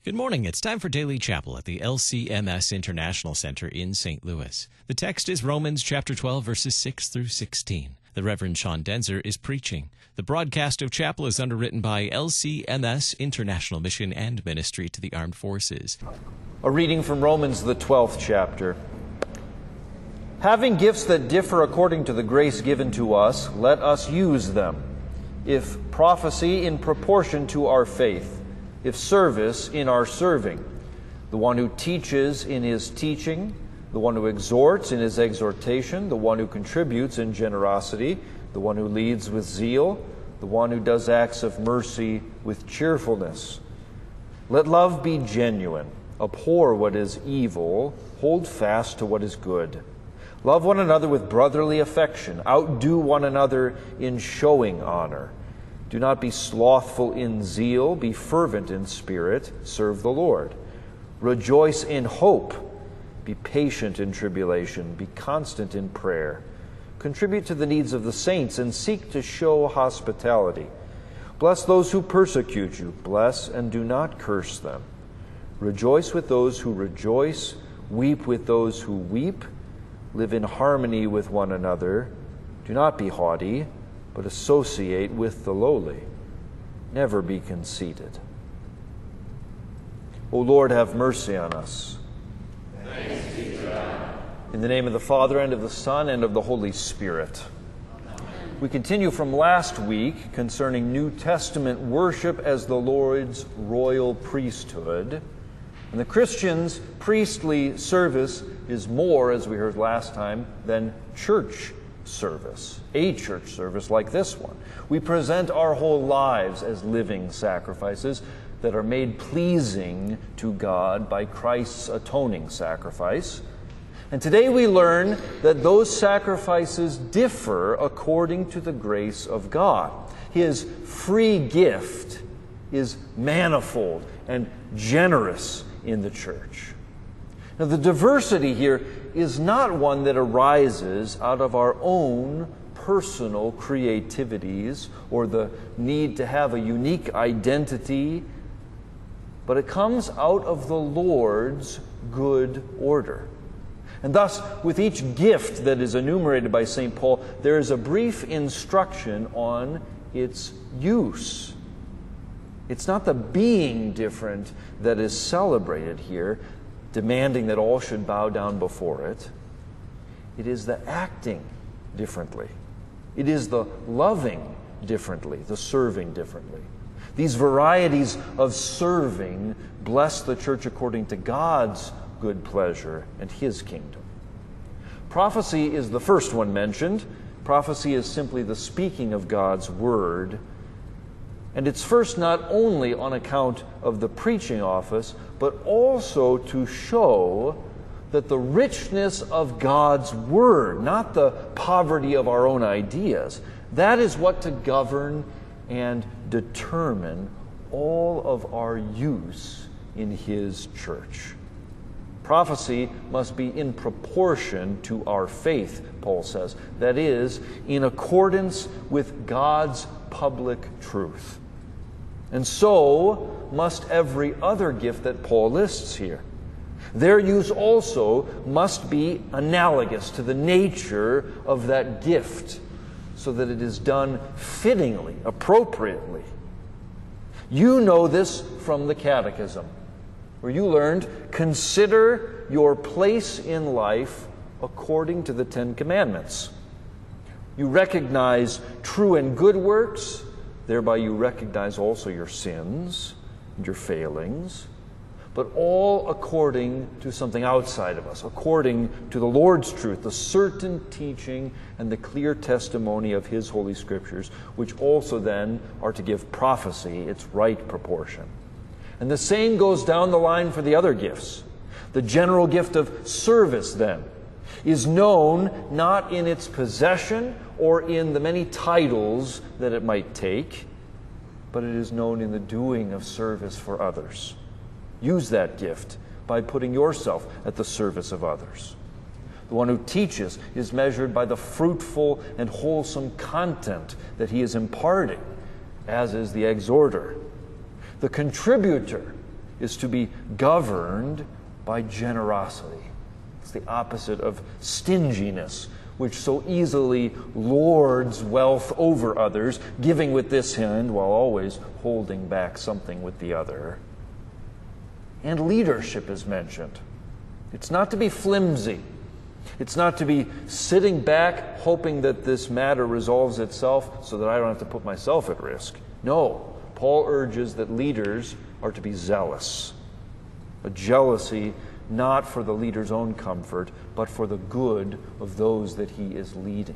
Good morning. It's time for Daily Chapel at the LCMS International Center in St. Louis. The text is Romans chapter 12, verses 6 through 16. The Reverend Sean Denzer is preaching. The broadcast of chapel is underwritten by LCMS International Mission and Ministry to the Armed Forces. A reading from Romans, the 12th chapter. Having gifts that differ according to the grace given to us, let us use them. If prophecy, in proportion to our faith. If service, in our serving. The one who teaches, in his teaching. The one who exhorts, in his exhortation. The one who contributes, in generosity. The one who leads, with zeal. The one who does acts of mercy, with cheerfulness. Let love be genuine. Abhor what is evil. Hold fast to what is good. Love one another with brotherly affection. Outdo one another in showing honor. Do not be slothful in zeal. Be fervent in spirit. Serve the Lord. Rejoice in hope. Be patient in tribulation. Be constant in prayer. Contribute to the needs of the saints and seek to show hospitality. Bless those who persecute you. Bless and do not curse them. Rejoice with those who rejoice. Weep with those who weep. Live in harmony with one another. Do not be haughty, but associate with the lowly. Never be conceited. O Lord, have mercy on us. Thanks be to God. In the name of the Father, and of the Son, and of the Holy Spirit. We continue from last week concerning New Testament worship as the Lord's royal priesthood. And the Christian's priestly service is more, as we heard last time, than church service, a church service like this one. We present our whole lives as living sacrifices that are made pleasing to God by Christ's atoning sacrifice. And today we learn that those sacrifices differ according to the grace of God. His free gift is manifold and generous in the church. Now, the diversity here is not one that arises out of our own personal creativities or the need to have a unique identity, but it comes out of the Lord's good order. And thus, with each gift that is enumerated by St. Paul, there is a brief instruction on its use. It's not the being different that is celebrated here, demanding that all should bow down before it. It is the acting differently. It is the loving differently, the serving differently. These varieties of serving bless the church according to God's good pleasure and His kingdom. Prophecy is the first one mentioned. Prophecy is simply the speaking of God's word. And it's first not only on account of the preaching office, but also to show that the richness of God's word, not the poverty of our own ideas, that is what to govern and determine all of our use in His church. Prophecy must be in proportion to our faith, Paul says. That is, in accordance with God's public truth. And so must every other gift that Paul lists here. Their use also must be analogous to the nature of that gift, so that it is done fittingly, appropriately. You know this from the Catechism, where you learned, consider your place in life according to the Ten Commandments. You recognize true and good works. Thereby you recognize also your sins and your failings, but all according to something outside of us, according to the Lord's truth, the certain teaching and the clear testimony of His Holy Scriptures, which also then are to give prophecy its right proportion. And the same goes down the line for the other gifts. The general gift of service, then, is known not in its possession or in the many titles that it might take, but it is known in the doing of service for others. Use that gift by putting yourself at the service of others. The one who teaches is measured by the fruitful and wholesome content that he is imparting, as is the exhorter. The contributor is to be governed by generosity. It's the opposite of stinginess, which so easily lords wealth over others, giving with this hand while always holding back something with the other. And leadership is mentioned. It's not to be flimsy. It's not to be sitting back hoping that this matter resolves itself so that I don't have to put myself at risk. No, Paul urges that leaders are to be zealous. A jealousy not for the leader's own comfort, but for the good of those that he is leading.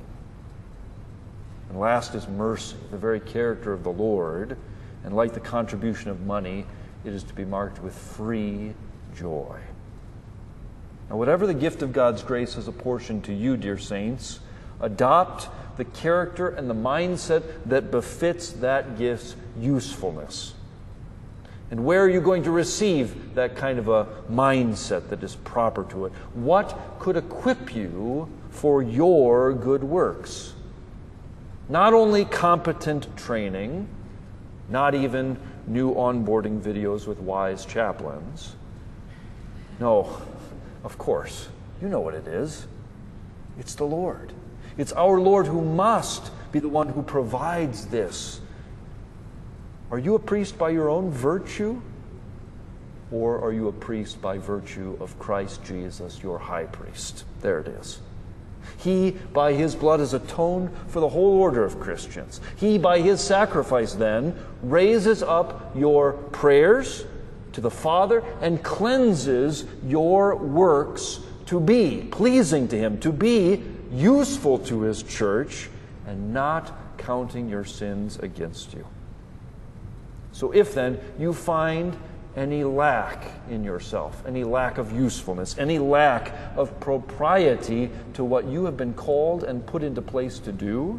And last is mercy, the very character of the Lord. And like the contribution of money, it is to be marked with free joy. Now, whatever the gift of God's grace has apportioned to you, dear saints, adopt the character and the mindset that befits that gift's usefulness. And where are you going to receive that kind of a mindset that is proper to it? What could equip you for your good works? Not only competent training, not even new onboarding videos with wise chaplains. No, of course, you know what it is. It's the Lord. It's our Lord who must be the one who provides this. Are you a priest by your own virtue? Or are you a priest by virtue of Christ Jesus, your high priest? There it is. He, by his blood, has atoned for the whole order of Christians. He, by his sacrifice, then, raises up your prayers to the Father and cleanses your works to be pleasing to him, to be useful to his church, and not counting your sins against you. So if then you find any lack in yourself, any lack of usefulness, any lack of propriety to what you have been called and put into place to do,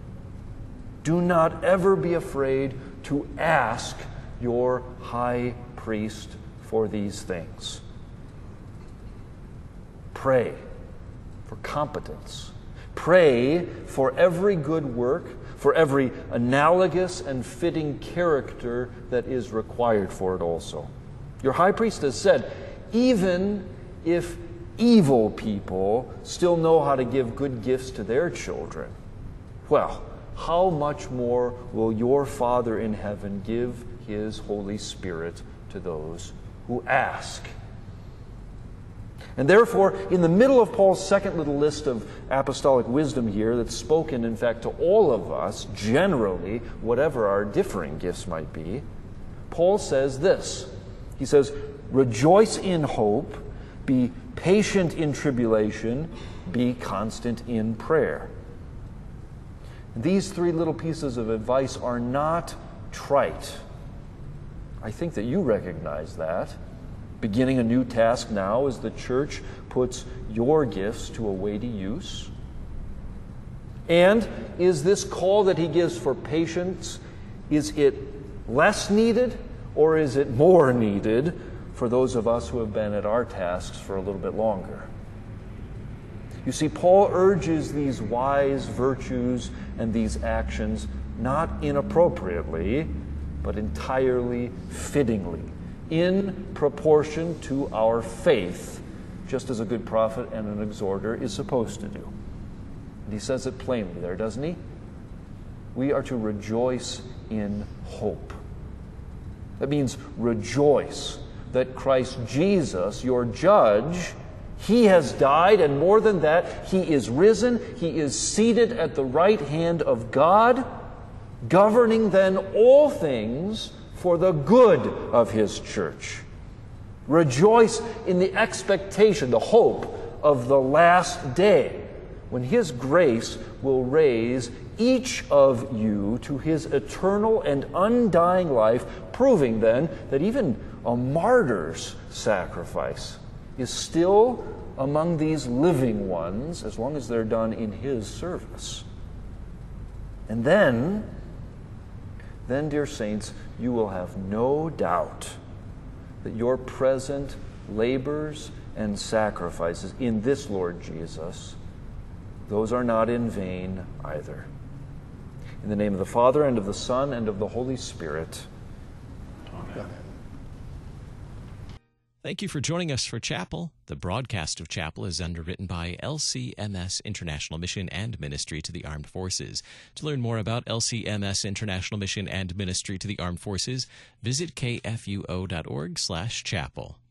do not ever be afraid to ask your high priest for these things. Pray for competence. Pray for every good work, for every analogous and fitting character that is required for it also. Your high priest has said, even if evil people still know how to give good gifts to their children, well, how much more will your Father in heaven give his Holy Spirit to those who ask? And therefore, in the middle of Paul's second little list of apostolic wisdom here, that's spoken, in fact, to all of us, generally, whatever our differing gifts might be, Paul says this. He says, rejoice in hope, be patient in tribulation, be constant in prayer. And these three little pieces of advice are not trite. I think that you recognize that. Beginning a new task now as the church puts your gifts to a weighty use? And is this call that he gives for patience, is it less needed or is it more needed for those of us who have been at our tasks for a little bit longer? You see, Paul urges these wise virtues and these actions not inappropriately, but entirely fittingly, in proportion to our faith, just as a good prophet and an exhorter is supposed to do. And he says it plainly there, doesn't he? We are to rejoice in hope. That means rejoice that Christ Jesus, your judge, he has died, and more than that, he is risen, he is seated at the right hand of God, governing then all things for the good of his church. Rejoice in the expectation, the hope of the last day, when his grace will raise each of you to his eternal and undying life, proving then that even a martyr's sacrifice is still among these living ones as long as they're done in his service. And then, dear saints, you will have no doubt that your present labors and sacrifices in this Lord Jesus, those are not in vain either. In the name of the Father, and of the Son, and of the Holy Spirit. Amen. Thank you for joining us for Chapel. The broadcast of Chapel is underwritten by LCMS International Mission and Ministry to the Armed Forces. To learn more about LCMS International Mission and Ministry to the Armed Forces, visit kfuo.org/chapel.